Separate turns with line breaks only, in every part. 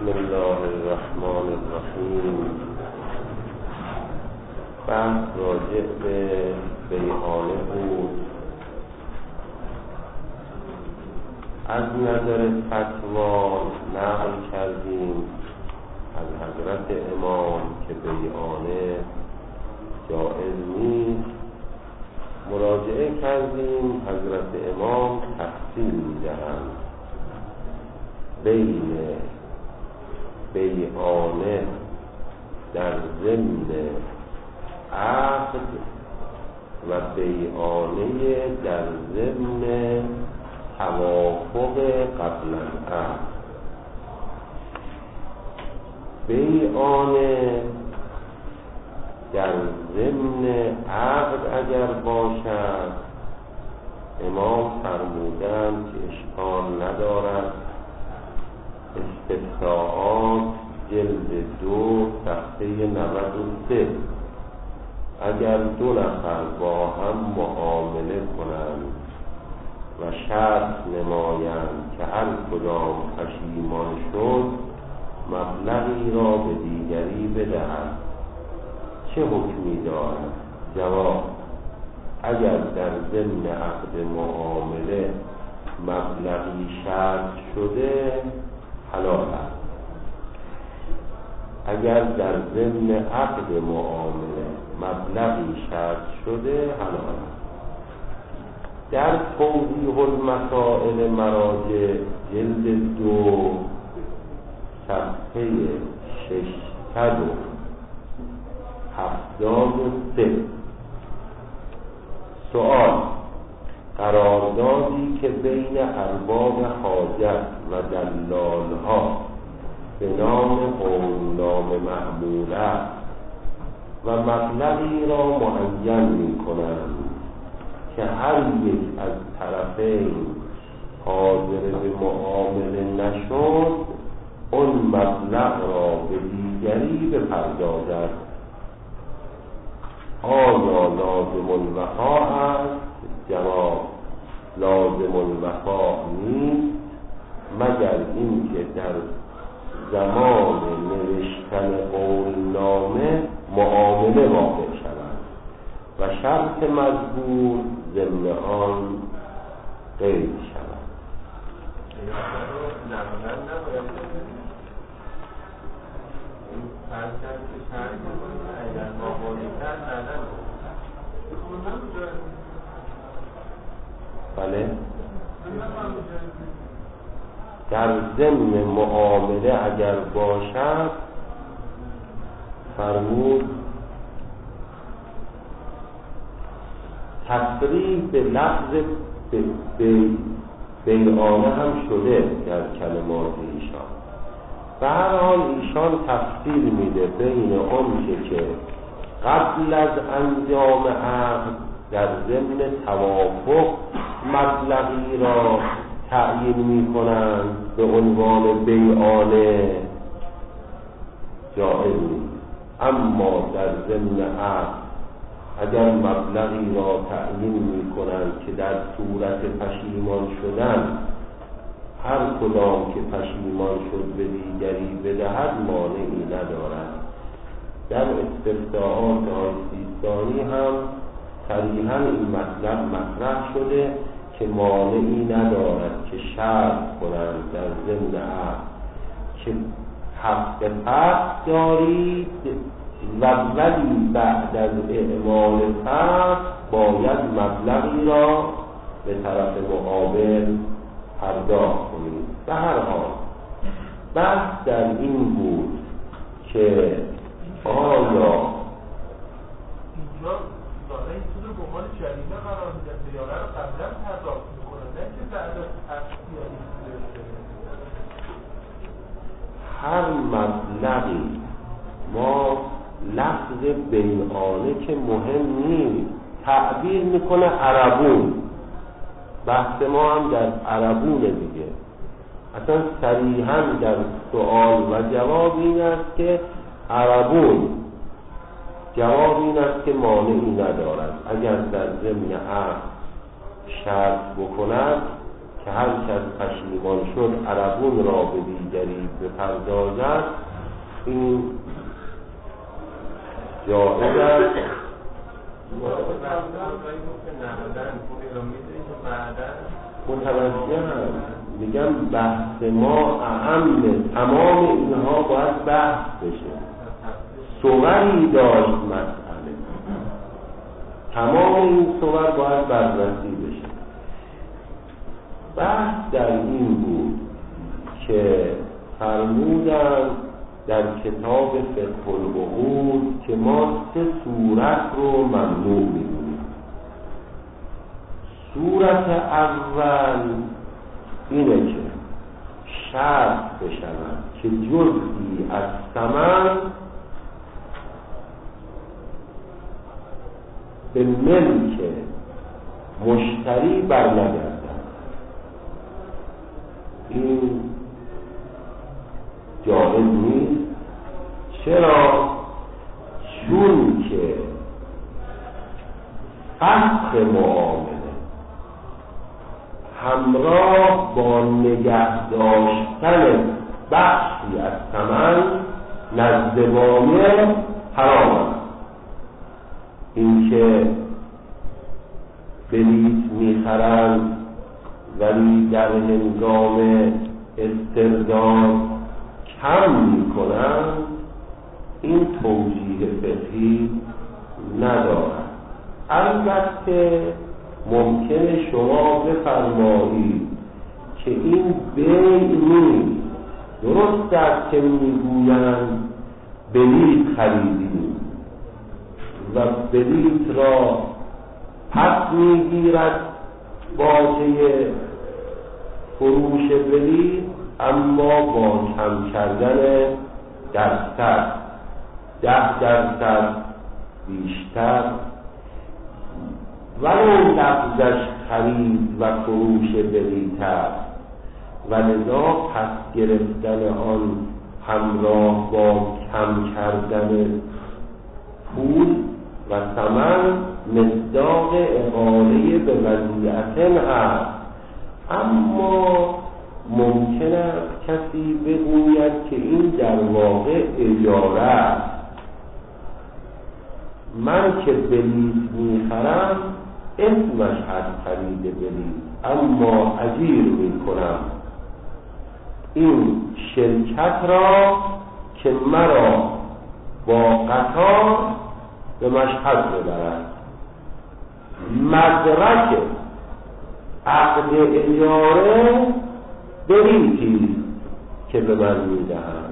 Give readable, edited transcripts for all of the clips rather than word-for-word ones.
الله الرحمن الرحیم. بحث راجع به بیعانه بود. از نظر فتوا نقل کردیم از حضرت امام که بیعانه جائز نیست. مراجعه کردیم حضرت امام تفصیل می‌دهند بین بیعانه در ضمن عقد و بیعانه در ضمن توافق قبل العقد. بیعانه در ضمن عقد اگر باشد امام فرمودند که اشکال ندارد. استفتاءات جلد 2 صفحه 93. اگر دو نفر با هم معامله کنند و شرط نمایند که هر کدام پشیمان شد مبلغی را به دیگری بدهد، چه حکمی دارد؟ جواب: اگر در ضمن عقد معامله مبلغی شرط شده حلال است. اگر در ضمن عقد معامله مبلغی شرط شده حلال است. در توضیح المسائل مراجع جلد 2 صفحه 673. سؤال: قراردادی که بین ارباب حاجت و دلالها به نام قولنامه معمول است و مبلغی را معین می کنند که هر یک از طرفین حاضر به معامله نشد اون مبلغ را به دیگری بپردازد، آیا لازم الوفا است؟ جواب: لازم الوفا نیست مگر اینکه در زمان نوشتن قولنامه معامله واقع شود و شرط مذکور ضمن آن قید شود. بله، در ضمن معامله اگر باشد فرمود تصریح به لفظ بیعانه هم شده در کلمات ایشان. به هر حال ایشان تفصیل میده بین اون که قبل از انجام عقد در ضمن توافق مبلغی را تعیین می کنند به عنوان بیعانه جائز نیست، اما در ضمن عقد اگر مبلغی را تعیین می کنند که در صورت پشیمان شدن هر کدام که پشیمان شد به دیگری بدهد مانعی ندارد. در استفتاءات آقای سیستانی هم صریحاً این مطلب مطرح شده که مانعی ندارد که شرط کنند در ضمن عقد که حق فسخ دارید و ولی بعد از اعمال فسخ باید مبلغی را به طرف مقابل پرداخت کنید. به هر حال بحث در این بود که آیا
اینجا دارایی تو رو به عنوان جریمه قرار میدن بیاره رو قبلا پرداخت میکنن، نه که بعد از اختیاری
هر مبلغی ما لفظ بیعانه که مهم نیست تعبیر میکنه عربون. بحث ما هم در عربونه دیگه. اصلا صریحاً در سؤال و جواب این است که عربون. جواب این است که مانعی ندارد اگر در ضمن عقد شرط بکند که هر کس پشیمان شد عربون را به دیگری بپردازد، این جایز است. متوجهم، میگم بحث ما اهم، تمام اینها باید بحث بشه. صوری داشت مسئله، تمام این صور باید بررسی بشه. بحث در این بود که فرمودن در کتاب فقه العقود که ما 3 صورت رو ممنوع می‌دونیم. صورت اول اینه که شرط بشود که جزئی از ثمن به ملک مشتری برنگردد. این جایز نیست. چرا؟ چون که فسخ معامله همراه با نگه داشتن بخشی از ثمن نزد بایع حرام است. این که بلیط میخرند ولی در هنگام استرداد کم میکنند، این توجیه فقهی ندارد. البته ممکنه شما بفرمایید که این بیع نیست. درست است که میگویند بلیط خریدیم و بلیط را پس میگیرد باجه فروش بلیط، اما با کم کردن درصد 10% بیشتر، ولو لفظش خرید و فروش بلیط است و لذا پس گرفتن آن همراه با کم کردن پول و ثمن مصداق اقاله به وضیعتن است. اما ممکن است کسی بگوید که این در واقع اجاره است. من که بلیط میخرم اسمش هست خرید بلیط، اما اجیر میکنم این شرکت را که مرا با قطار به مشهد ببرد. مدرک عقد اجاره بلیطی که به من میدهند.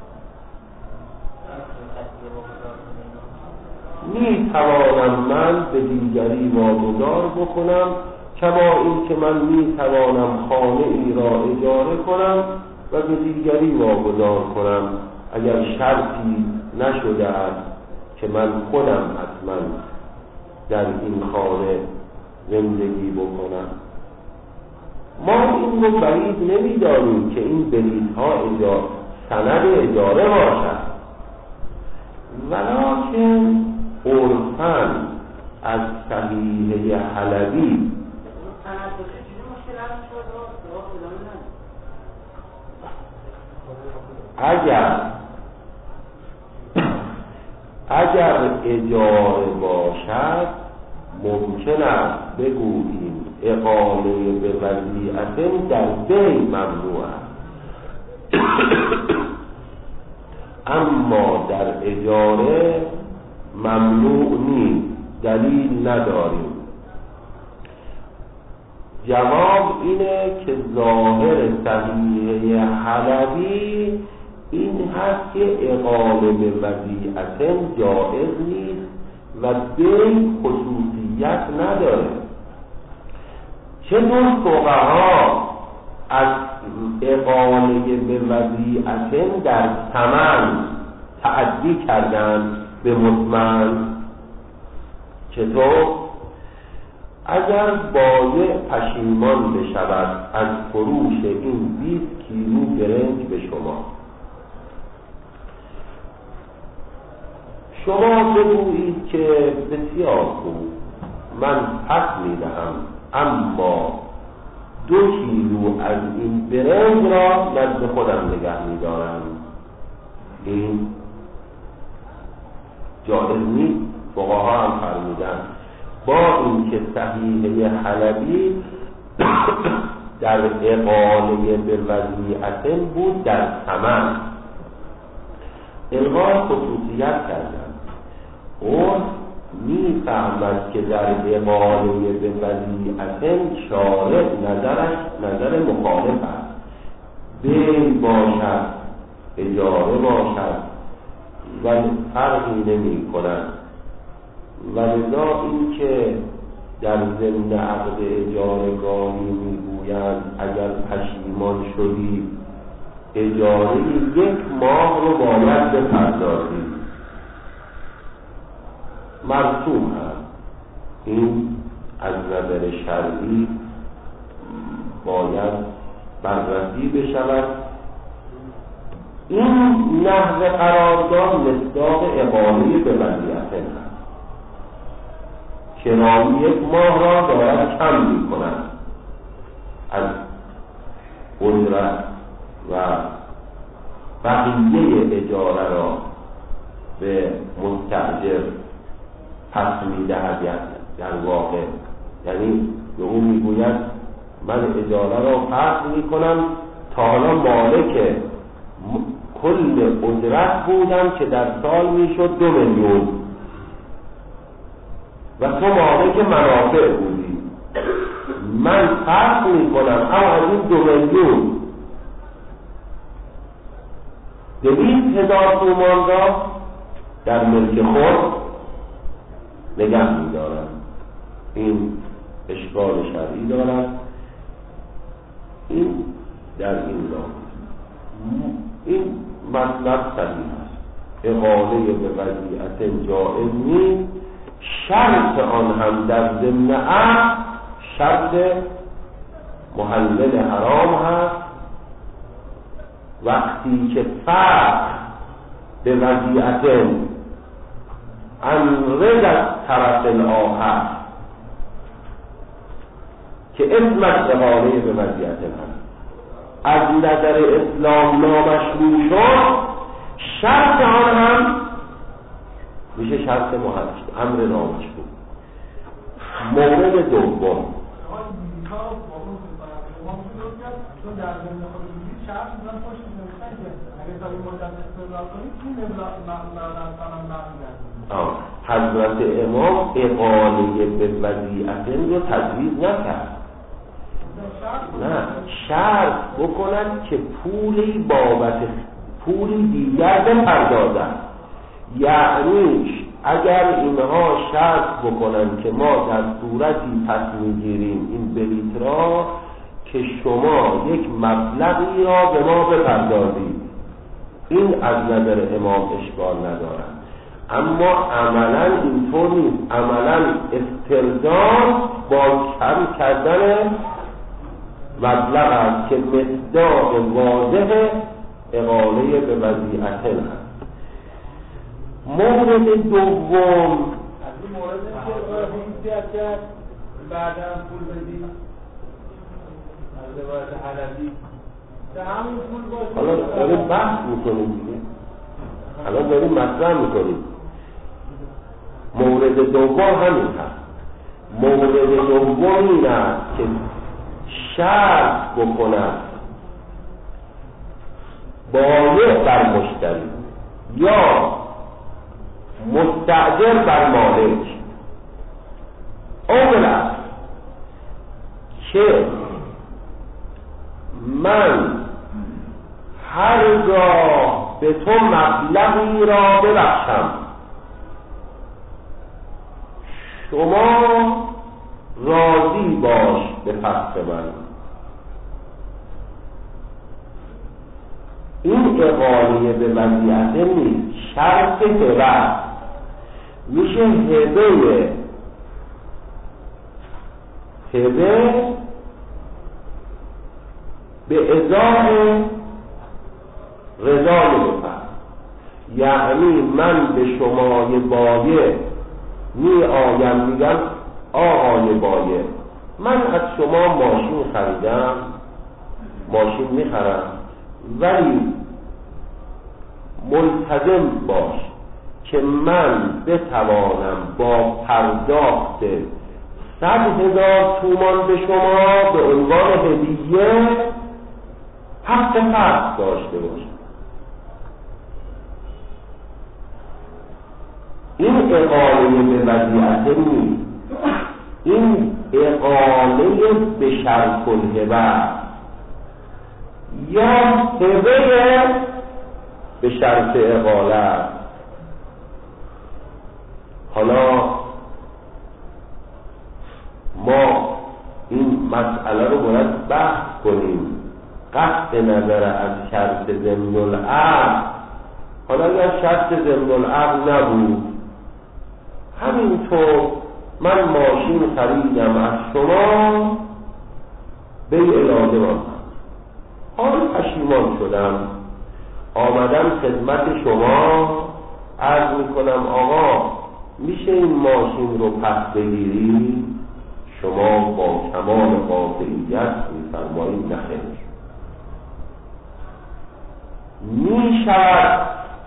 میتوانم من به دیگری واگذار بکنم، کما این که من میتوانم خانه ای را اجاره کنم و به دیگری واگذار کنم اگر شرطی نشده است که من خودم حتما در این خانه زندگی بکنم. ما این رو بعید نمیدانیم که این بلیط ها سند اجاره باشد، ولکن عرفاً از صحیحه حلبی اگر اجاره باشد ممکن است بگوییم اقاله به وضیعت در بیع ممنوع است. اما در اجاره ممنوع نیست، دلیل نداریم. جواب اینه که ظاهر صحیحه حلبی این هست که اقاله به وضیعت جائز نیست و بیع خصوصیت نداره. چطور فقها از اقاله به وضیعت در ثمن تعدی کردن به مطمئن؟ چطور؟ اگر بایع پشیمان بشود از فروش این 20 کیلو برنج به شما بگویید که بسیار خوب، من پس میدهم، اما 2 کیلو از این برنج را نزد خودم نگه می‌دارم. این جایز نیست. فقها هم فرمودن با اینکه صحیحه حلبی در اقاله به وضیعت بود در ثمن الغای خصوصیت کردن. اون میفهمد که در اقاله به وضیعت شارع نظرش نظر مخالف است. بیع باشد اجاره باشد و فرقی نمی کند. و لذا این که در ضمن عقد اجاره گاهی میگویند اگر پشیمان شدی اجاره 1 ماه رو باید بپردازی، مرسوم هست. این از نظر شرعی باید بررسی بشود. این نحو قرارداد مصداق اقاله به وضیعت هست. کرایی 1 ماه را دارد کم می کند از اجرت و بقیه اجاره را به مستأجر پس می دهد. در واقع یعنی به اون می گوید من اجاره را پس می کنم، تا حالا مالک کل اجرت بودم که در سال می شد 2 میلیون و تو مالک منافع بودی، من فرق می کنم اما از این 2 میلیون 200,000 تومان را در ملک خود نگه می دارم. این اشکال شرعی دارد. این در این راه این مطلب صحیح است. اقاله به وضیعت جائز نیست. شرط آن هم در ضمن عقد شرط محلل حرام هست. وقتی که فرق به وضیعت انرد از طرف الآخر که اسمش اقاله به وضیعت هست از نظر اسلام نامشروع شد، شرط آن هم میشه شرط محل امر نامشروع. مورد دوم حضرت امام اقاله به وضیعت رو تجویز نکرد. نه، شرط بکنن که پولی بابت پولی دیگر بپردازن. یعنی اگر اینها شرط بکنن که ما در صورتی پس میگیریم این بلیط را که شما یک مبلغی را به ما بپردازید، این از نظر امام اشکال ندارد. اما عملا اینطور نیست. عملا استلزام با کم کردن مبلغ است که مصداق واضح اقاله به وضیعت هست. مورد دوم
از این مورد که بعدا پول بدی از روایت حلبی که همین پول باشه.
حالا داریم بحث میکنیم دیگه، حالا داریم مطرح میکنیم. مورد دوم همین هست. مورد دوم این است که شرط بکنند بایع بر مشتری یا مستأجر بر مالک اولا که من هرگاه به تو مبلغی را ببخشم شما راضی باش به فسخ من. این اقاله به وضیعت نیست، شرط هبه میشه. هبه به ازای رضای بفرد. یعنی من به شمای بایع می آیم میگم آقای بایع من از شما ماشین خریدم، ماشین میخرم، ولی ملتزم باش که من بتوانم با پرداخت 100,000 تومان به شما به عنوان هدیه حق فرض داشته باشم. این اقاله به وضیعت نیست، این اقاله به شرط الهبه یا هبه به شرط اقاله. حالا ما این مسئله رو باید بحث کنیم قطع نظر از شرط ضمن العقد. حالا اگر شرط ضمن العقد نبود، همینطور من ماشین خریدم از شما، بیع لازم حال پشیمان شدم، آمدم خدمت شما عرض میکنم آقا میشه این ماشین رو پس بگیری؟ شما با کمال قاطعیت میفرمایید نخیر. میشود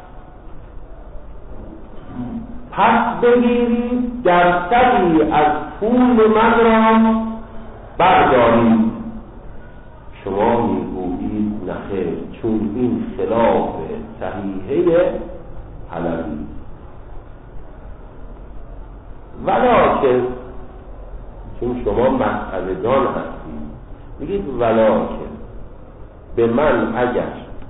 پس بگیرید درصدی از پول من را بردارید. شما میگویید نخیر، چون این خلاف صحیحه حلبی. ولکن چون شما مسئله دان هستید میگید ولکن به من اگر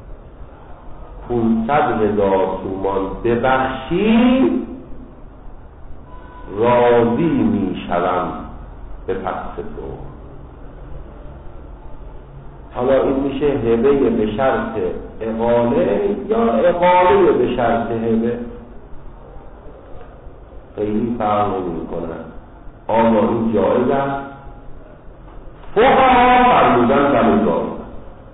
500,000 تومان ببخشی راضی میشوم به پس تو. حالا این میشه هبه به شرط اقاله یا اقاله به شرط هبه، خیلی فرق نمی کنن. آیا این جایز است؟ فقها فرمودن بله جایز است.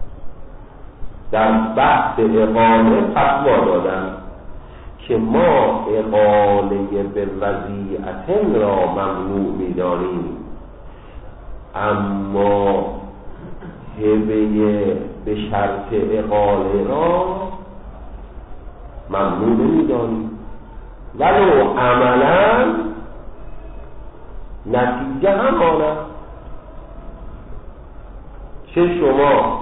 در بحث اقاله فتوا دادن که ما اقاله به وضیعت را ممنوع می‌دانیم، اما هبه به شرط اقاله را ممنوع نمی‌دانیم، ولو عملا نتیجه همان است. چه شما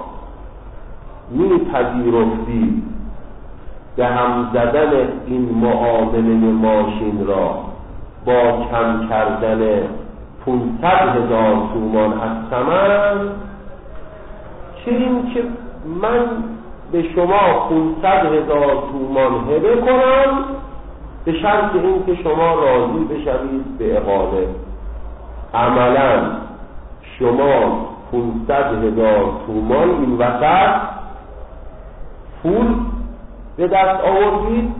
می‌پذیرفتید به هم زدن این معامله ماشین را با کم کردن 500,000 تومان از ثمن، چه این که من به شما 500,000 تومان هبه کنم به شرط این که شما راضی بشوید به اقاله. عملا شما 500,000 تومان این وسط پول به دست آوردید،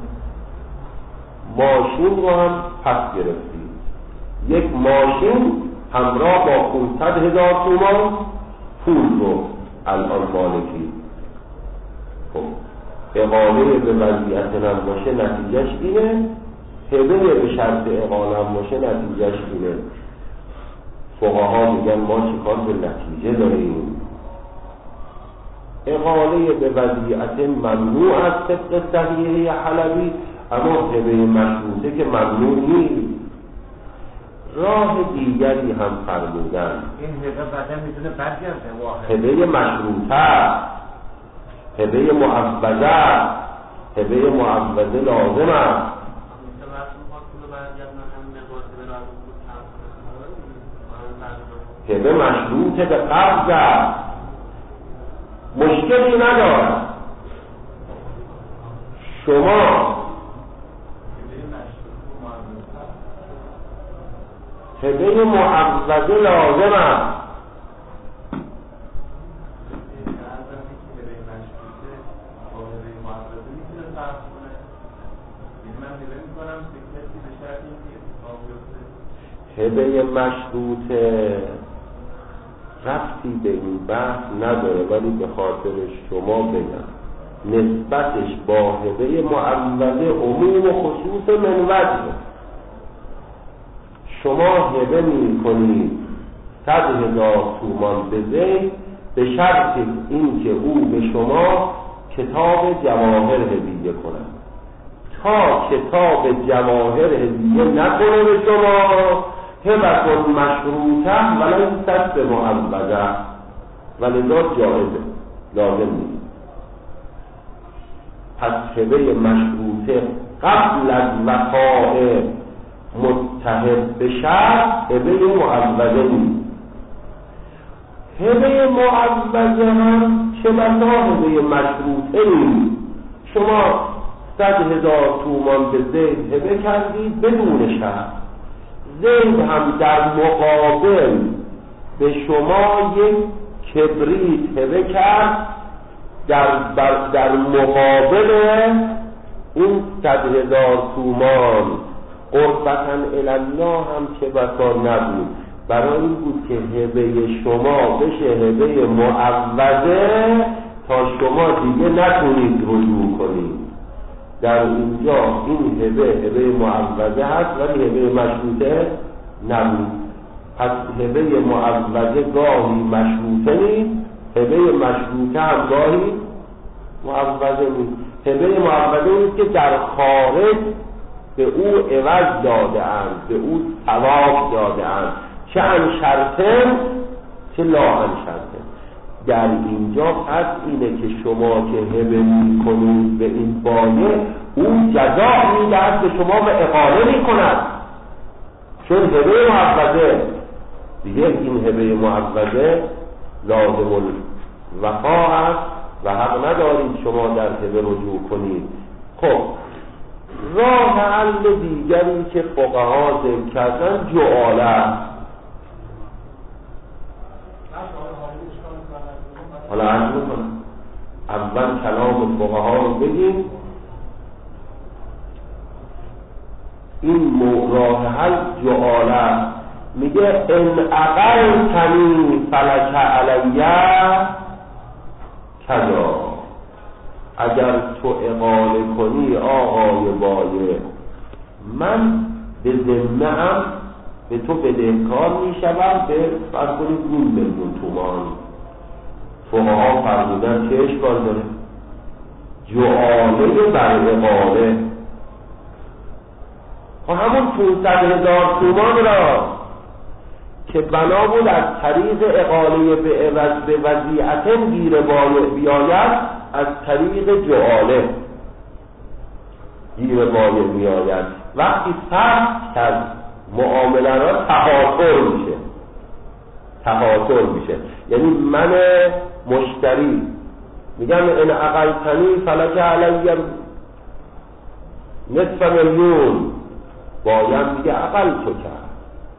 ماشین رو هم پس گرفتید. یک ماشین همراه با 500,000 تومان پول رو الان مالکی. خب اقاله به وضعیت هم باشه نتیجهش اینه، هبه به شرط اقاله هم باشه نتیجهش اینه. فقها میگن ما چیکار به نتیجه داریم؟ اقاله به وضعیت ممنوع از طبق صحیحه حلبی، اما هبه مشروطه که ممنوع نیست. راه دیگری هم فرمودن
این هبه بعدا میتونه برگرده واحد.
هبه مشروطه، هبه معوضه، هبه معوضه لازم است. هبه مشروط به قبض است، مشکلی ندارد. شما هبه معوضه لازم است. هبه مشروطه ربطی به این بحث نداره، ولی به خاطر شما بگم نسبتش با هبه معوضه عموم و خصوص من وجه. شما هبه می کنید 100,000 تومان به زید به شرط اینکه او به شما کتاب جواهر هدیه کند. تا کتاب جواهر هدیه نکنه به شما هبت مشروطه ولیست بمعوضه، ولذا جایزه، لازم نیست. پس هبه مشروطه قبل از وقاع متحد به شرط هبه معوضه نیست. هبه معوضه هم چه بسا هبه مشروطه نیست. شما 100,000 تومان به زید هبه کردید بدون شرط، زید هم در مقابل به شما یک کبریت هبه کرد، در مقابل این 100,000 تومان قربتاً الالله هم چه بسا نبود. برای این بود که هبه شما بشه هبه معوضه تا شما دیگه نتونید رجوع کنید. در اینجا این هبه معوضه هست ولی هبه مشروطه نبود. پس هبه معوضه گاهی مشروطه نیست، هبه مشروطه هم گاهی معوضه نیست. هبه معوضه نیست که در خارج به او عوض داده اند، به او ثواب داده اند، چه ان شرطن چه لا ان شرطن. در اینجا پس اینه که شما که هبه میکنید به این بانه، اون جزا میدهد به شما و اقاله میکند، چون هبه معوضه دیگه. این هبه معوضه لازم الوفا است و حق ندارید شما در هبه رجوع کنید. خب راه حل دیگری که فقها ذکر کردن جعاله است. حالا عرض میکنم اول کلام فقها رو بگیم. این راه حل جعاله میگه ان اقلتنی فلک علیه کذا، اگر تو اقاله کنی آقای بایه من به ذمه‌ام به تو بدهکار میشوم به فرض کنید 2 میلیون تومان. فقها فرمودن چه اشکال داره؟ جعاله بر اقاله و همون 500,000 تومان را که بنا بود از طریق اقاله به وضیعتن گیر بیاید، از طریق جعاله گیر بایه بیاید. وقتی سخت کرد معامله را تقاطر میشه. یعنی من مشتری میگم ان اقلتنی فلک علی نصف میلیون، باید میگه اقل تو کرد،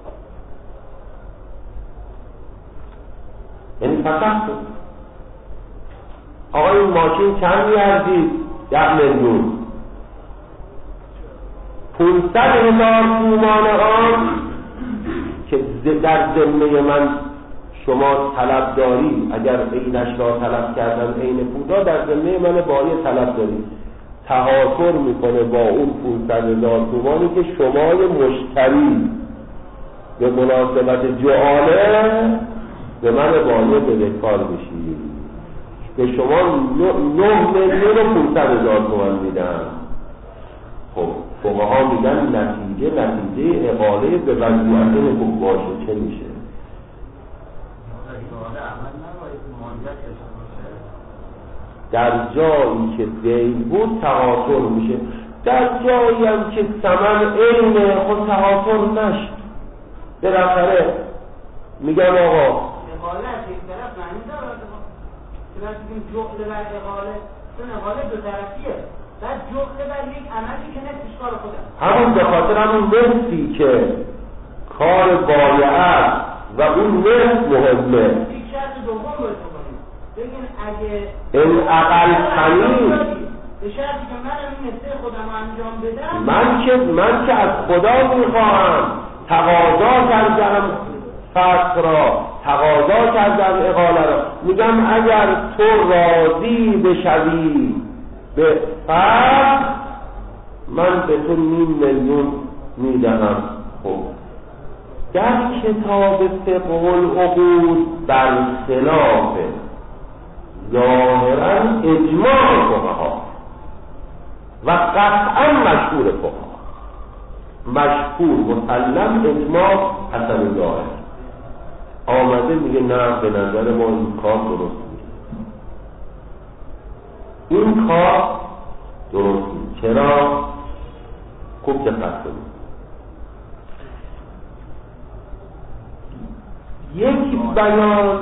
یعنی فقط آقا این ماشین چند میارزید؟ 1 میلیون. 500,000 تومان آن که در ذمه من شما طلب داری، اگر عینش را طلب کردن عین پودا در ذمه من بایه طلب داری، تهاطر میکنه با اون 500,000 تومانی که شما مشتری به مناسبت جعاله به من بایه بدهکار بشی. به شما 9 میلیون و 500,000 تومان میدن. خب فقها میگن نتیجه اقاله به وضعیت خوب باشه چه میشه؟ در جایی که دین بود تهاطر میشه، در جایی هم که ثمن عینه خود تهاطر نشد. بالاخره میگم آقا
اقاله یک طرف معنی داره، چرا بگیم جعل بر اقاله؟ چون اقاله دو طرفیه، بعد جعل بر یک عملی که نفسش کار خودم،
همون به خاطر همون نفسی که کار بایه است و اون نفس مهمه.
یک شرط دوم باید بکنیم، بگیم اگه
این اقل خمید
به شرطی که من این نفسه خودم انجام بدم،
من که از خدا میخواهم تقاضا کردم فسق را، تقاضا کردم اقاله را، میگم اگر تو راضی بشوی به فسق من به تو 5 میلیون میدهم. خب در کتاب فقه العقود برخلاف ظاهرا اجماع فقها و قطعا مشهور فقها، مشهور مسلم اجماع حسن ظاهر آمده میگه نه به نظر ما این کار درست نیست، این کار درست نیست. چرا؟ خوب دقت کنید. یک بیان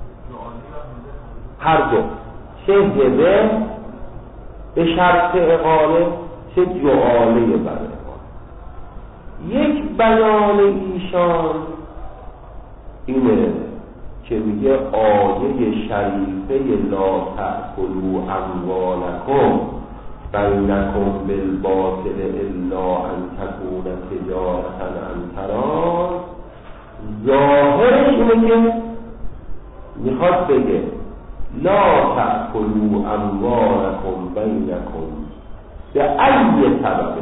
هر دو، چه هبه به شرط اقاله چه جعاله بر اقاله. یک بیان ایشان اینه که میگه آیه شریفه لا تأکلوا اموالکم بینکم بالباطل الا ان تکون تجارة عن تراض، ظاهرش اینه که میخواد بگه لا تأکلوا اموالکم بینکم به ای سبب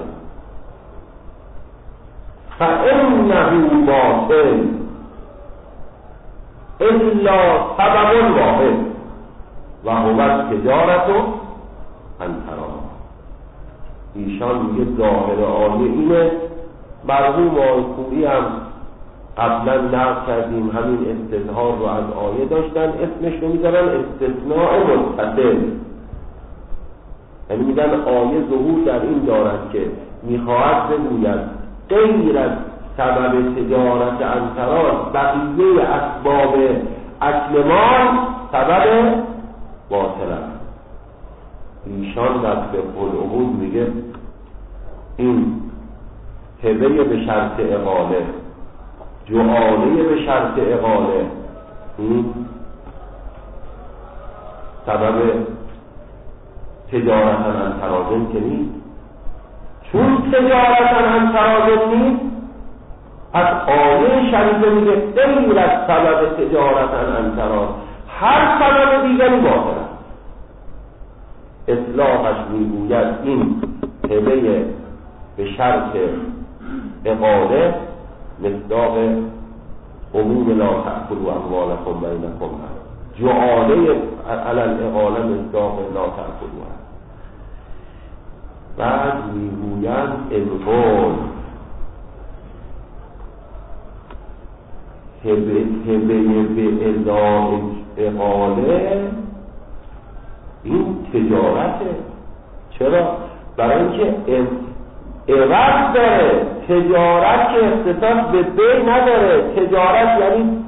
فانه باطل الا سبب واحد و هو تجارت عن تراض. ایشان میگه ظاهر آیه اینه. مرحوم آقای خویی هم قبلا نقل کردیم همین استظهار رو از آیه داشتن، اسمش رو میذارن استثناء متصل، یعنی میگن آیه ظهور در این دارد که میخواهد بگوید غیر از سبب تجارت عن تراض بقیه اسباب اکل مال سبب باطل است. ایشان در فقه العقود میگه این هبه به شرط اقاله، جعاله به شرط اقاله، این سبب تجارت عن تراض که نیست. چون تجارت عن تراض نیست، از آیه شریفه میگه غیر از سبب تجارت عن تراض هر سبب دیگری باطل است. اطلاقش میگوید این هبه به شرط اقاله مصداق عموم لا تأکلوا اموالکم بینکم، جعاله علی الاقاله مصداق لا تأکلوا. بعد میگویند القول هبه به ازای اقاله این تجارته. چرا؟ برای اینکه عوض داره. تجارت که اختصاص به بی نداره. تجارت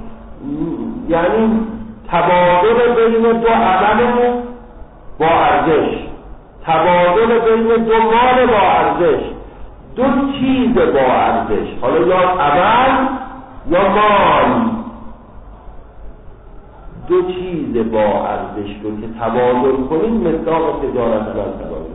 یعنی تبادل بین دو عمل با ارزش، تبادل بین دو مال با ارزش، دو چیز با ارزش، حالا یا عمل یا مال، دو چیز با ارزش رو که تبادل کنید مصداق تجارت تبادل.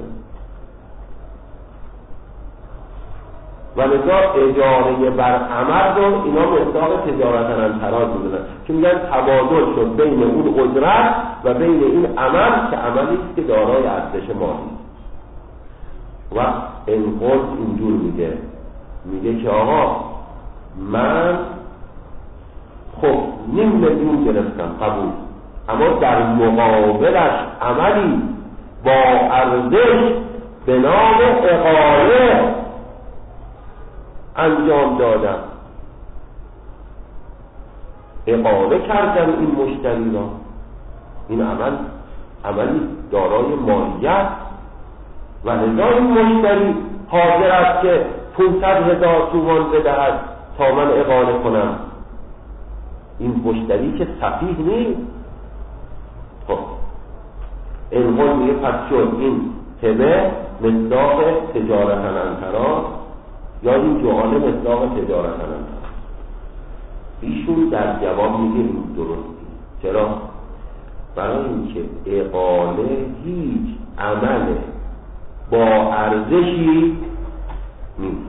و لذا اجاره بر عمل رو اینا مصداق تجارت عن تراض میدونن که میگن تبادل شد بین اون اجرت و بین این عمل که عملی است که دارای ارزش مالی. و این قول اینجور میگه که آقا من خب 500,000 گرفتم قبول، اما در مقابلش عملی با ارزش به نام اقاله انجام دادم، اقاله کردم این مشتری را. این عملی دارای مالیت و لذا این مشتری حاضر است که 500,000 تومان بدهد تا من اقاله کنم. این مشتری که سفیه نیست. خب این قول میگه پس شد این هبه مصداق تجارت عن تراض یا این جعاله مصداق تجارت عن تراض. ایشون در جواب میگه این درست. چرا؟ برای اینکه اقاله هیچ عمل با ارزشی نیست.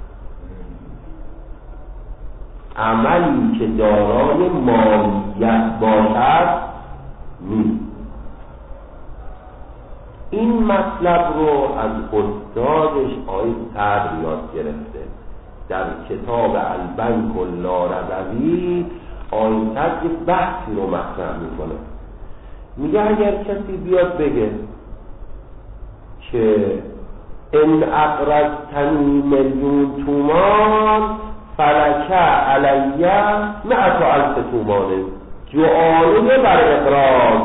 عملی که دارای مالیت باشد نیست. این مطلب رو از استادش آقای صدر یاد گرفته. در کتاب البنک اللاربوی آیت یک بحثی رو مطرح میکنه. میگه اگر کسی بیاد بگه که ان اقرضتنی 1,000,000 تومان فلک علیه 100,000 تومانه، جعاله بر اقراض،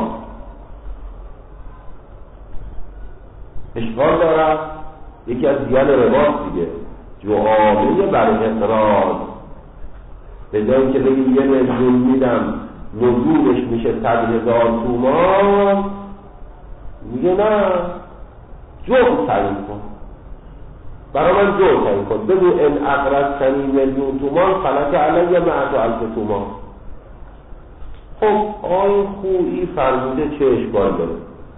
اشکال دارد؟ یکی از دیال رباست دیگه، جعاله بر اقراض. به جایی که بگی 1,000,000 میدم نزولش میشه 100,000 تومان، میگه نه، جو تعیین کن، برای من جو تعیین کن، بگو ان اقرضتنی 1,000,000 تومان فلک علیه 100,000 تومان. خب آقای خویی فرموده چه اشکال داره؟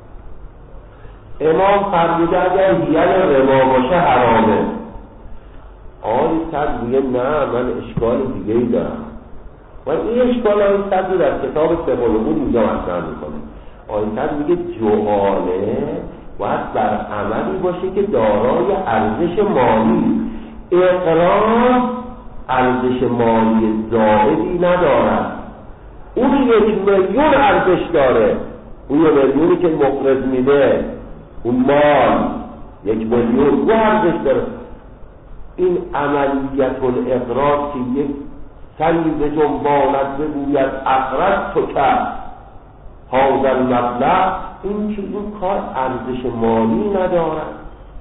امام فرموده اگر هیل ربا باشه حرامه. آقای صد میگه نه، من اشکال دیگه ای دارم. من این اشکال آقای صد رو در کتاب سبالمون اینجا مطرح میکنه. آقای صد میگه جعاله باید بر عملی باشه که دارای ارزش مالی، اقراض ارزش مالی زائدی ندارد. اون 1,000,000 ارزش داره، اون 1,000,000 که مقرض میده، اون مال 1,000,000 او ارزش داره. این عملیت الاقراض که یک سری به جنبانت بگوید اقرضتک هذا المبلغ، این که این کار ارزش مالی ندارد.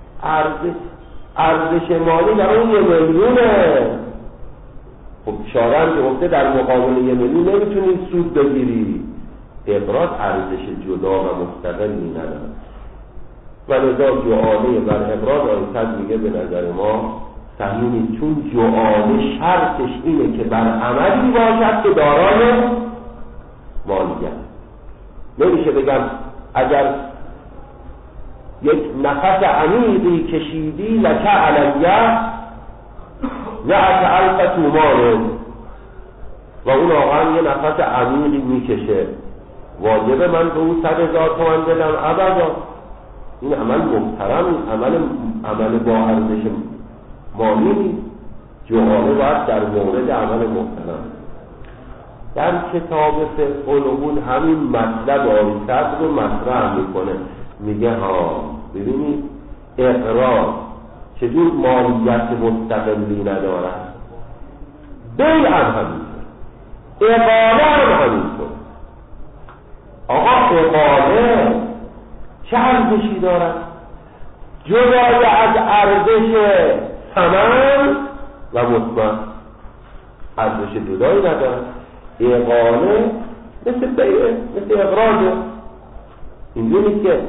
ارزش مالی در اون 1,000,000. خب شارع که گفته در مقابل 1,000,000 نمیتونی سود بگیری. اقراض ارزش جدا و مستقلی ندارد و لذا جعاله بر اقراض آیت میگه به نظر ما صحیح نیست، چون جعاله شرطش اینه که بر عملی باشد که دارای مالیت. نمیشه بگم اگر یک نفس عمیقی کشیدی لکه علیه 100,000 تومانه و اون آقا یه نفس عمیقی میکشه، واجبه من به اون 100,000 تومان بدم؟ ابدا. این عمل محترم، عمل با ارزش مالی نیست. جعاله باید در مورد عمل محترم. در کتاب فقه العقول همین مطلب آیت رو مطرح میکنه، میگه ها ببینید اقراض چجور مالیت مستقلی ندارد، بیع هم همینطور، اقاله هم همینطور. آقا اقاله چه ارزشی دارد؟ جدای از ارزش ثمن و مطمئن ارزش جدایی ندارد. اقاله مثل بیعه، مثل اقراضه. اینجوری که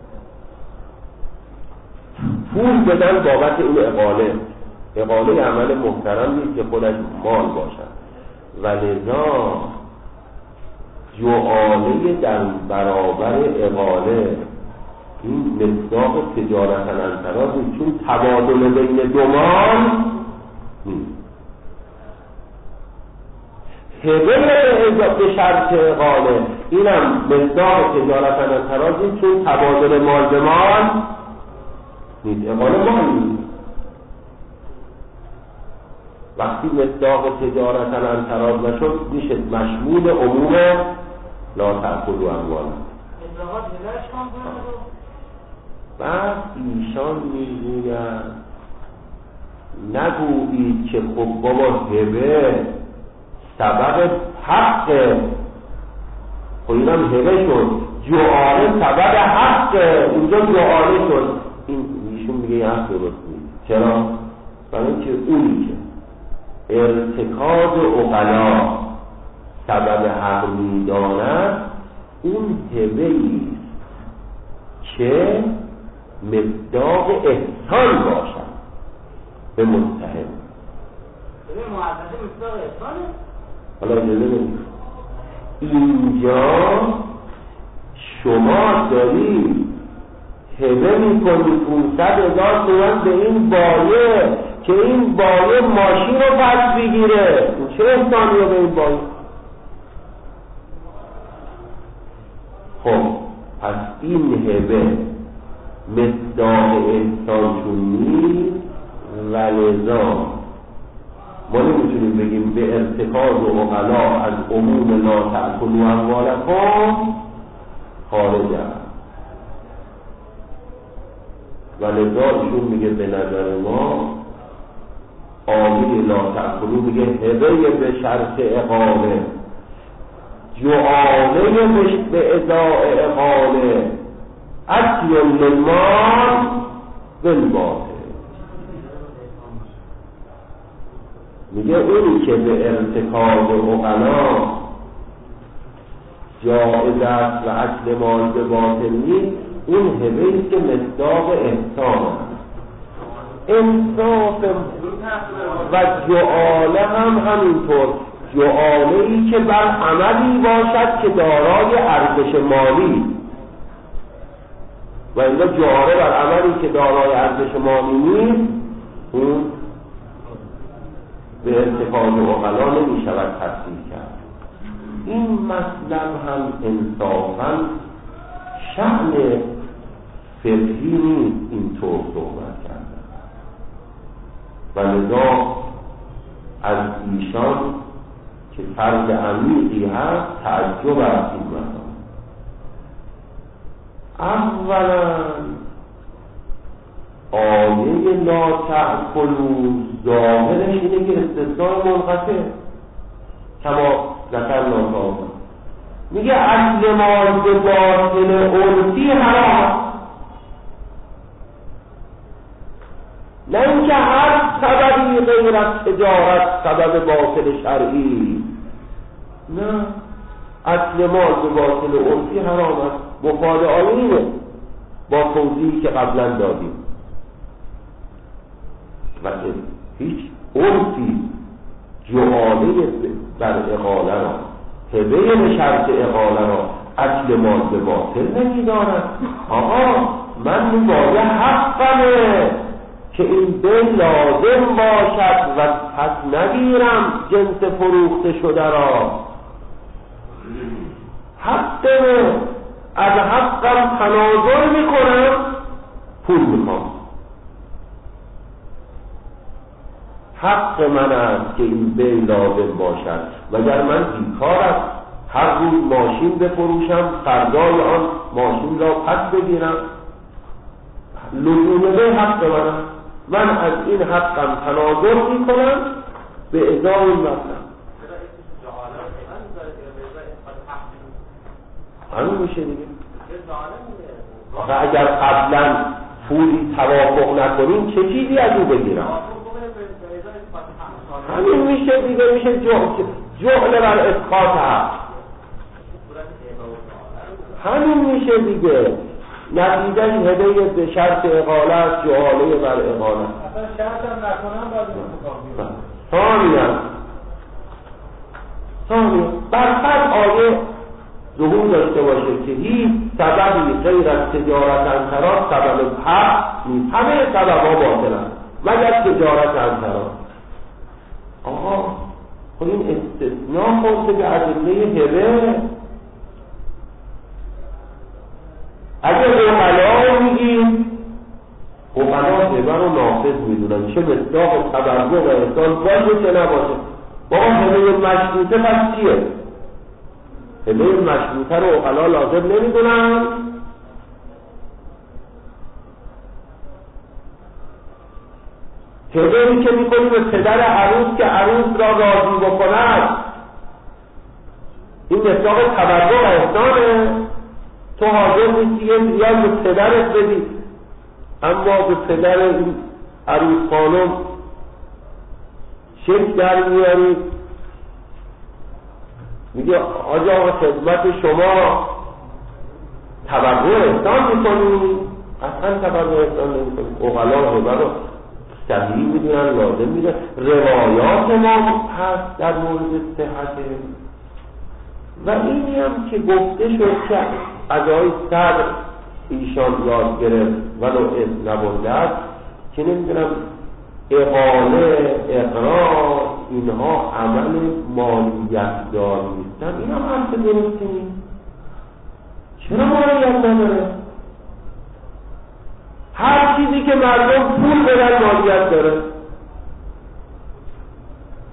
پول بدن بابت این اقاله عمل محترم نیست که خودش مال باشد و لذا جعاله در برابر اقاله این مصداق تجارت انتراض نیست، چون تبادل بین دو مال نیست. هبه به شرط اقاله اینم مصداق تجارت انتراض نیست، چون تبادل مال به مال نیست، اقاله مال نیست. وقتی مصداق تجارت انتراض نشد میشه مشمول عموم لا تأکلوا اموالکم. بعد ایشان میگوید نگویید که خب بابا هبه سبب حقه، خب اینم هبه شد، جعاله سبب حقه، اینجا جعاله شد. این ایشون میگه یه حق درست نیست. چرا؟ برای اینکه اونی که ارتکاز عقلا سبب حق میداند اون هبه‌ای که مصداق احسان باشد به متهم. حالا اینجا شما دارید هبه میکنی 500,000 تومان به این بایه که این بایه ماشین رو پس بگیره، چه احسانی رو به این بایه؟ خب پس این هبه مصداق احسان چون نیست و لذا ما نمیتونیم بگیم به ارتکاز و عقلا از عموم لا تأکلوا اموالکم خارج است. و لذا ایشون میگه به نظر ما آیه لا تأکلوا میگه هبه به شرط اقاله، جعاله به ازاء اقاله، اطی للمال بالباطل. میگه اونی که به ارتکاب عقلا جائز است و اکل مال به باطل نیست، اون هبه‌ای که مصداق احسان است. انصاف و جعاله هم همینطور، جعاله‌ای که بر عملی باشد که دارای ارزش مالی، و اینجا جعاله بر عملی که دارای ارزش مالی نیست، اون به ارتکاب عقلا نمی شود تفسیر کرد. این مطلب هم انصافاً شأن فقهی نیست اینطور صحبت کردن، و لذا از ایشان که فرد عمیقی هست تعجب از این مطلب. اولا آیه لا تأکلوا ظاهرش اینه که استثناء منقطع کما ذکرنا سابقا، میگه اصل مال به باطل عرفی حرام، نه اینکه هر سببی غیر از تجارت سبب باطل شرعی، نه، اصل مال به باطل عرفی حرام است. مفاد آیه اینه با توضیحی که قبلا دادیم، و هیچ عرفی جعاله بر اقاله را، هبه به شرط اقاله را اصل مال به باطل نمی‌داند. آقا من باید حقمه که این به لازم باشد و پس نگیرم جنس فروخته شده را، حقمه، از حقم تنازل میکنم، پول میخوام. حق من است که این بیع لازم باشد، وگر من بیکارم هر روز ماشین بفروشم، فردای آن ماشین را پس بگیرم، لزومه حق من است. من از این حقم تنازل میکنم به ازای این مطلب. همین میشه دیگه. و اگر قبلا پولی توافق نکنیم چه چیزی از او بگیرم؟ همین میشه دیگه، میشه جهل بر اسقاط حق. همین میشه دیگه، نتیجهش هدیه به شرط اقاله است، جهاله بر اقاله.
اصلا شرط هم نکنم باید
ثانیاً برفرض آیه ظهور داشته باشه که هیچ سببی غیر از تجارت انترا سبب حق نیست، همه سبب ها باطل است مگر تجارت انترا. آقا خب این استثناء خورده به ادله هبه. اگه اقلا میگیم، اقلا هبه رو نافذ میدونن، چه مصداق تبرع و احسان باشه چه نباشه. بابا هبه مشروطه پس چیه؟ هبه مشروطه رو اقلا لازم نمیدونن. هبه‌ای که میکنی به پدر عروس که عروس را راضی بکند، این مصداق تبرع و احسانه. تو حاضر نیستی یه ریال به پدرت بدی، اما به پدر این عروس خانم شک در میاری، میگه آقا خدمت شما تبرع و احسان میکنی؟ اصلا تبرع و احسان نمیکنی. اقلا هبه رو صحیح میدونن، لازم میدونن. روایات ما هست در مورد صحت و اینی هم که گفته شد که ادای صدر ایشان یاد گرفت ولو از نبونده است که نمیدونم اقاله، اقرار، اینها عمل مالیت دار نیستن. این هم حرف درستی نیست. چرا مالیت نداره؟ هر چیزی که مردم پول بدن مالیت داره.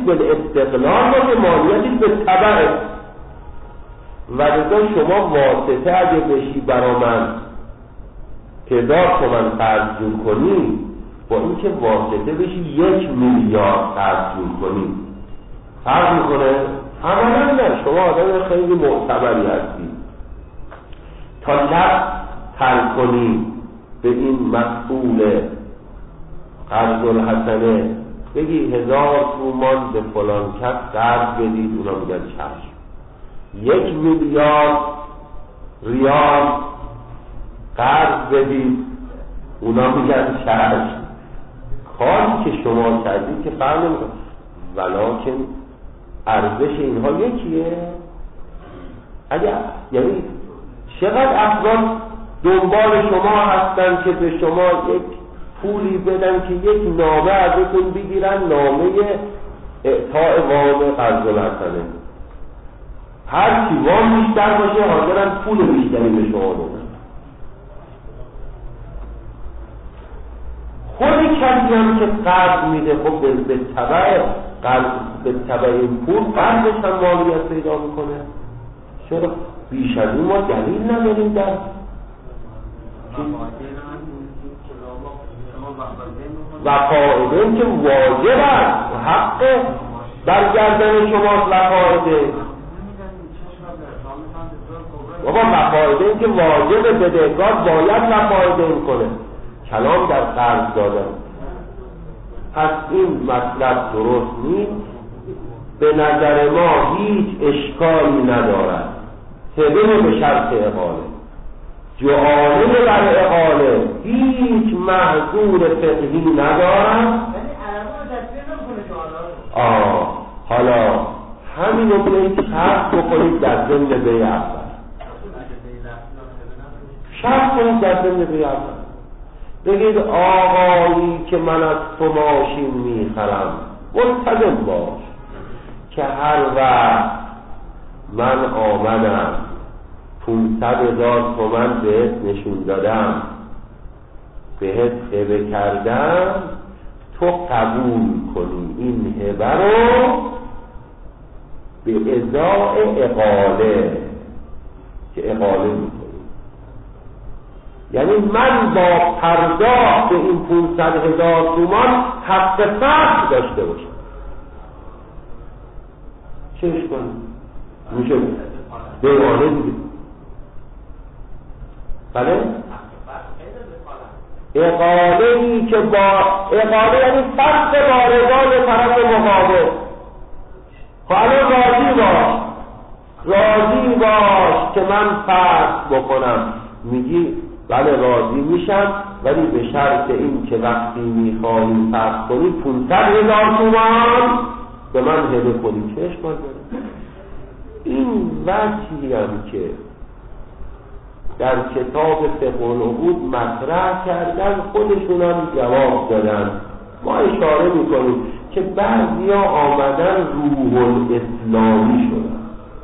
به استقلال باشه، مالیاتش به تبعه. و لذا شما واسطه اگه بشی برا من 1000 تومن قرض جور کنی، با اینکه واسطه بشی 1 میلیارد قرض جور کنی فرق میکنه؟ عملا نه. شما آدم خیلی معتبری هستی، تا لب تل کنی به این مسئول قرض الحسنه بگی 1000 تومان به فلان کس قرض بدید، اونا میگن چشم. 1 میلیارد ریال قرض بدید، اونا میگن چشم. کاری که شما کردید که فرق نمیکنه، ولکن ارزش اینها یکیه. اگر یعنی چقدر افراد دنبال شما هستن که به شما یک پولی بدن که یک نامه ازتون بگیرن، نامه اعطاء وام قرض الحسنه. هر کی وام بیشتر باشه حاضرن پول بیشتری به شما بدن. خود کسی هم که قرض میده خب به تبع این پول قرضش هم مالیت پیدا میکنه. چرا؟ بیش از این ما دلیل نداریم در و فائده که واجب است و حق برگردن شماست. و فائده بابا فائده که واجب بدهکار باید و فائده این کنه. کلام در قرض دادن. پس این مطلب درست نیست. به نظر ما هیچ اشکالی ندارد هبه به شرط اقاله، جعاله بر اقاله هیچ محظور فقهی ندارد. حالا همین رو بینید شرط بکنید در ضمن بیع اول. شرط کنید در ضمن بیع اول. بگید آقایی که من از تو ماشین میخرم ملتزم باش که هر وقت من آمدم 500,000 تومن بهت نشون دادم، بهت هبه کردم، تو قبول کنی این هبه رو به ازای اقاله که اقاله میکنی. یعنی من با پرداخت به این 500,000 تومان حق فرض داشته باشم. چهش کنم؟ میشه به اقاله دیگه. بله؟ اقاله‌ای که با اقاله یعنی فرق با رضای طرف مقابل. حالا راضی باش که من فرض بکنم. میگی بله راضی میشم، ولی به شرط این که وقتی میخواهی فرض کنی 500,000 تومان به من هبه کنی. چه اشکال داره؟ این وجهی هم که در کتاب فقه العقود مطرح کردن خودشون هم جواب دادن. ما اشاره میکنیم که بعضیا آمدن روح الاسلامی شدن،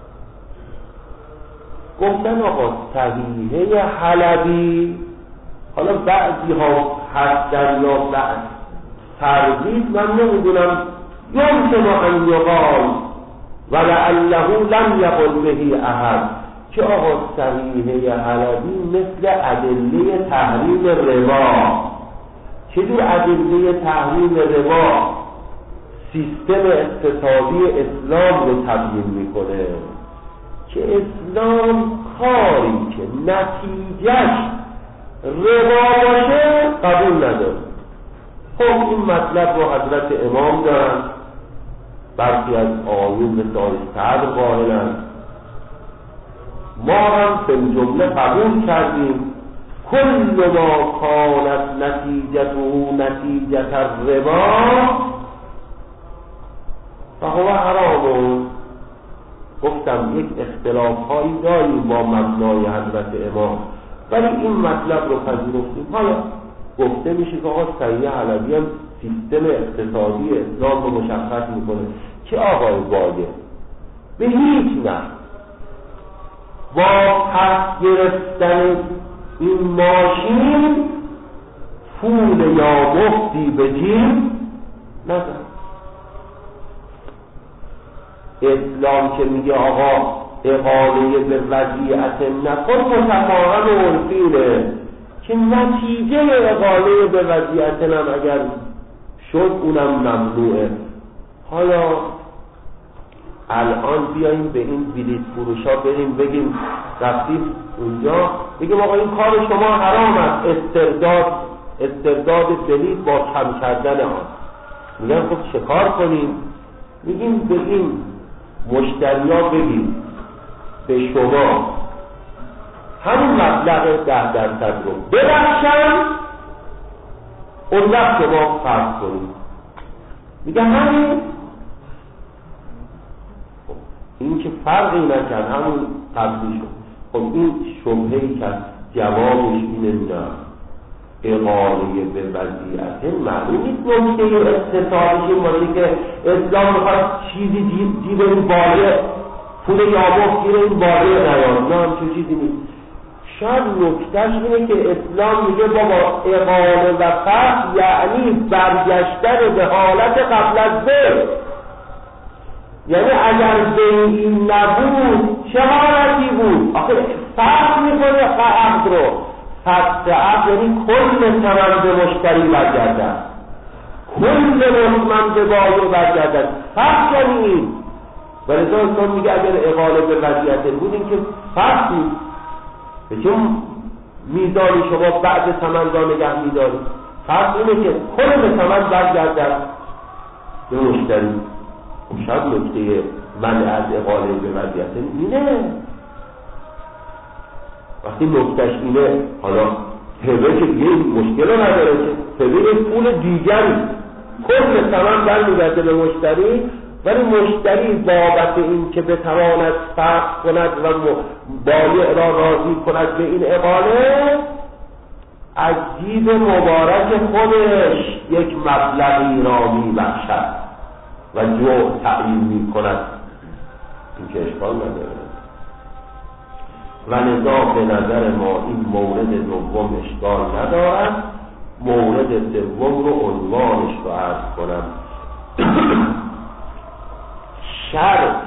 گفتن آقا صحیحه حلبی، حالا بعضی ها هستن یا بعض تردید من نمیدونم، یمکن ان یقال ولعله لم یقل بهی احد، که آقا صحیحه حلبی مثل ادله تحریم ربا. چجور ادله تحریم ربا سیستم اقتصادی اسلام رو تبیین میکنه؟ که اسلام کاری که نتیجهش ربا باشه قبول نداره. خب این مطلب رو حضرت امام دارن، برخی از آیون به صدر قائلن، ما هم به جمله قبول کردیم کل ما کانت نتیجته نتیجت الربا فهو حرام. گفتم یک اختلاف هایی داریم با مبنای حضرت امام، ولی این مطلب رو پذیرفتیم. حالا گفته میشه که آقا صحیحه حلبی هم سیستم اقتصادی اسلام رو مشخص میکنه که آقای باید به هیچ نه با پس گرفتن این ماشین پول یا مفتی به جیب نزن. اسلام که میگه آقا اقاله به وضیعت نکن متفاهم و عرفینه که نتیجه اقاله به وضیعت هم اگر شد اونم ممنوعه. حالا الان بیاییم به این بلیط فروشا بریم بگیم رفتیم اونجا بگیم آقا این کار شما حرام است، استرداد بلیط با کم کردن آن. میگن خب چه کار کنیم؟ میگیم به این مشتریا بگیم به شما همون مبلغ 10% رو ببخشن اون وقت شما فرض کنید. میگن همین این که فرقی نکرد همون قبلی شد. خب این شبهه‌ای که جوابش اینه نه اقاله به وضیعت معلوم نیست نکته اقتصادیش این باشه که اسلام میخواد چیزی جیب این باله پول یابخت گیر این باله نیاد، نه همچون چیزی نیست. شاید نکتهش اینه که اسلام میگه بابا اقاله و فقه یعنی برگشتن به حالت قبل از بر، یعنی اگر این نبود چه حالتی بود؟ آخه فرق میکنه عقد رو، فقط عقد یعنی کل ثمن به مشتری برگردن، کل مطمئن به بایع برگردن، فرق یعنی این. ولی انسان میگه اگر اقاله به وضعیت بود این که فرق بود به چون میزانی شما بعد ثمن را نگه میداری، فرق اینه که کل ثمن برگردن به مشتری. شاید نکته منع از اقاله به وضعیت اینه. وقتی نکتهش اینه حالا هبه که دیگه مشکل رو نداره که هبه پول دیگری کل ثمن برمیگرده به مشتری، ولی مشتری بابت این که بتواند فرق کند و بایع را راضی کند به این اقاله از جیب مبارک خودش یک مبلغی را میبخشد و جو تعیین میکند. این که اشکال نداره و لذا به نظر ما این مورد دوم اشکال ندارد. مورد سوم رو عنوانش رو عرض کنم. شرط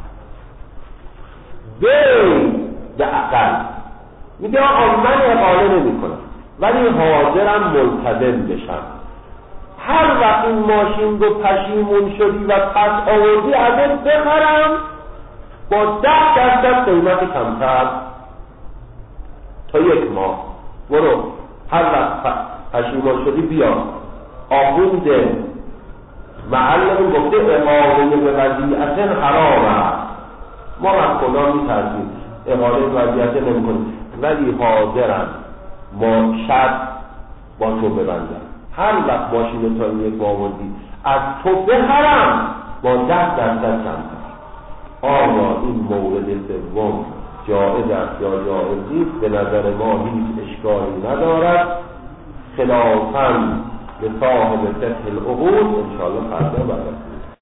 به اقل میگه آقا من اقاله نمی کنم ولی حاضرم ملتزم بشم، هر وقت این ماشین رو پشیمون شدی و پس آوردی ازت بخرم با 10% قیمت کمتر تا 1 ماه. برو هر وقت پشیمون شدی بیا. آخوند معلم گفته اقاله به وضعیت حرام است، ما از خدا میترسیم اقاله به وضعیت نمی کنیم، ولی حاضرم ما شرط با تو ببندم هر وقت ماشین تا 1 ماه آوردی از تو بخرم با 10% کمتر. آیا این مورد سوم جائز است یا جائز نیست؟ به نظر ما هیچ اشکالی ندارد، خلافاً به صاحب فقه العقود انشاءالله فردا برد.